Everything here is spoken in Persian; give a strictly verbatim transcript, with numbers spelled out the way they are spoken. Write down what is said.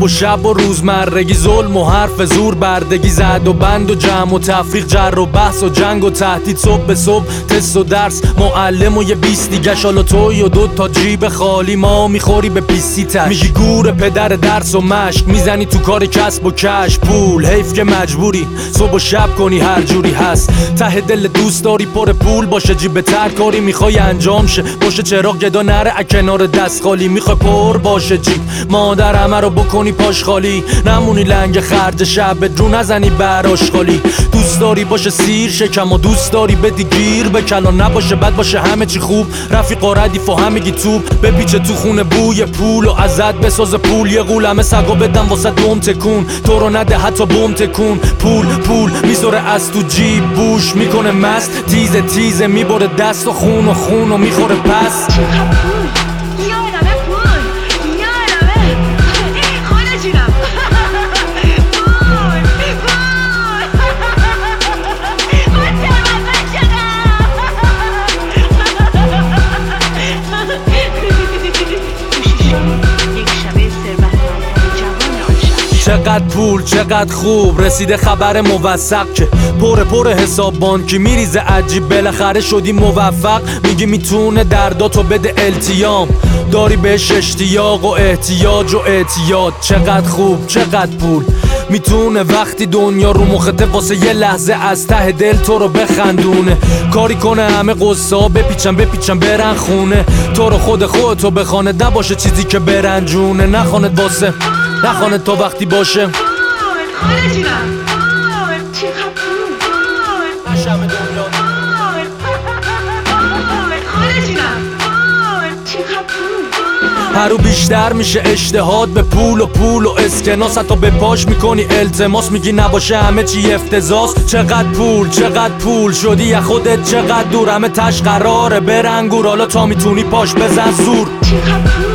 و شب و روزمرگی، ظلم و حرف زور، بردگی، زد و بند و جمع و تفریق، جر و بحث و جنگ و تهدید، صبح به صبح تست و درس، معلم و یه بیست دیگه، شال و توی و دو تا جیب خالی، ما میخوری به پیسی تش، میگی گور پدر درس و مشق، میزنی تو کار کسب و کش، پول حیف که مجبوری صبح و شب کنی هر جوری هست، ته دل دوست داری پر پول باشه، جیب تر کاری میخوای انجام شه، باشه چراغ گدا نره کنار دست خالی، میخوای پر باشه جیب مادر همه رو بکنی پاش خالی، نمونی لنگ خرج شب رو نزنی براش خالی، دوست داری باشه سیر شکم و دوست داری بدی گیر به کلان، نباشه بد باشه همه چی خوب، رفیق و ردیف و همگی توپ، بپیچه تو خونه بوی پول و ازت بساز پول، یه غول همه سگا بدن واسه دوم تکون، تو رو نده حتی بوم تکون، پول پول میذاره از تو جیب بوش میکنه مست، تیزه تیزه میبره دست و خون و خون و میخوره پس. چقدر پول چقدر خوب، رسیده خبر موثق که پر پر حساب بانکی میریزه عجیب، بالاخره شدی موفق، میگی میتونه درداتو بده التیام، داری بهش اشتیاق و احتیاج و اعتیاد، چقدر خوب چقدر پول میتونه وقتی دنیا رو مخته واسه یه لحظه از ته دل تو رو بخندونه، کاری کنه همه قصه ها بپیچن بپیچن برن خونه، تو رو خود خودتو بخانه، نباشه چیزی که برنجونه، نخواند واسه نخوانه تا وقتی باشه هر رو بیشتر میشه اشتهاد به پول و پول و اسکناس، حتی به پاش میکنی التماس، میگی نباشه همه چی افتضاح، چقدر پول چقدر پول شدی یا خودت چقدر دور، همه تش قراره برنگور، حالا تا میتونی پاش بزن زور.